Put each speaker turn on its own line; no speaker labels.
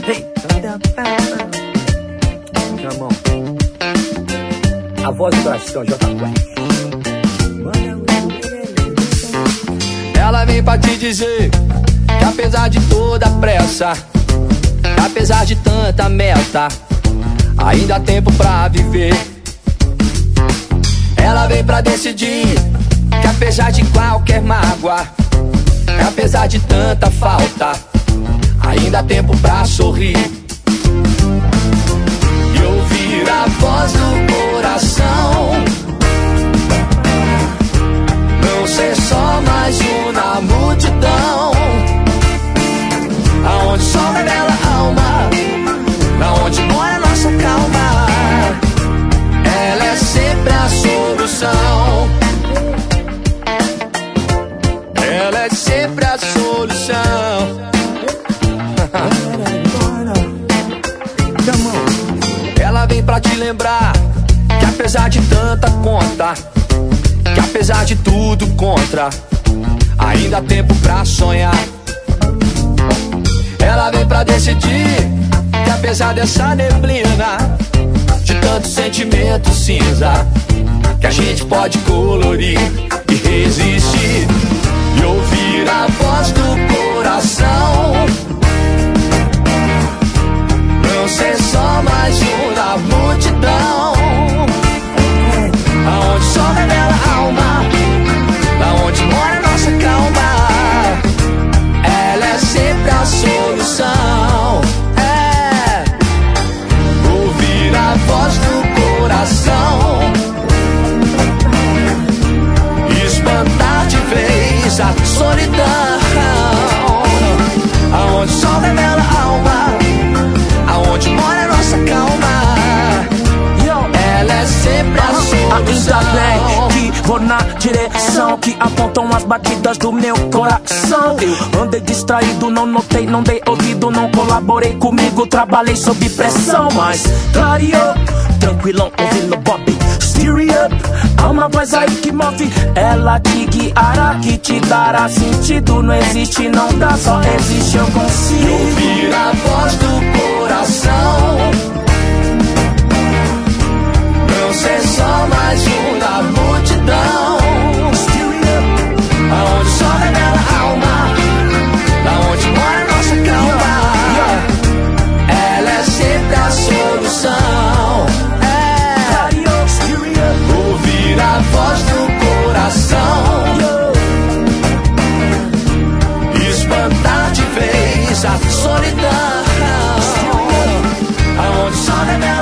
Come on. A voz do coração, J Quest.
Ela vem pra te dizer que apesar de toda a pressa, que apesar de tanta meta, ainda há tempo pra viver. Ela vem pra decidir que apesar de qualquer mágoa, que apesar de tanta falta, ainda há tempo pra sorrir e ouvir a voz do coração. Não ser só mais um na multidão, aonde o sol revela a alma, na onde mora a nossa calma. Ela é sempre a solução. Ela é sempre a solução. Ela vem pra te lembrar que apesar de tanta conta, que apesar de tudo contra, ainda há tempo pra sonhar. Ela vem pra decidir que apesar dessa neblina, de tanto sentimento cinza, que a gente pode colorir e resistir e ouvir a voz do coração. Não ser só mais um na multidão, aonde o sol revela a alma, lá onde mora a nossa calma. Ela é sempre a solução. É ouvir a voz do coração, espantar de vez a solidão, aonde o sol revela a alma, aonde mora a nossa calma. Ela é sempre a solução.
Ainda bem que vou na direção que apontam as batidas do meu coração. Eu andei distraído, não notei, não dei ouvido, não colaborei comigo, trabalhei sob pressão. Mas clareou, tranquilão, ouvindo Bob Steer up. Há uma voz aí que move, ela te guiará, que te dará sentido. Não existe, não dá, só existe, eu consigo.
Ouvir a voz do coração, não ser só mais um na multidão, aonde o sol revela a alma, lá onde mora a nossa calma. Ela é sempre a solução. É ouvir a voz do coração, espantar de vez a solidão, aonde o sol revela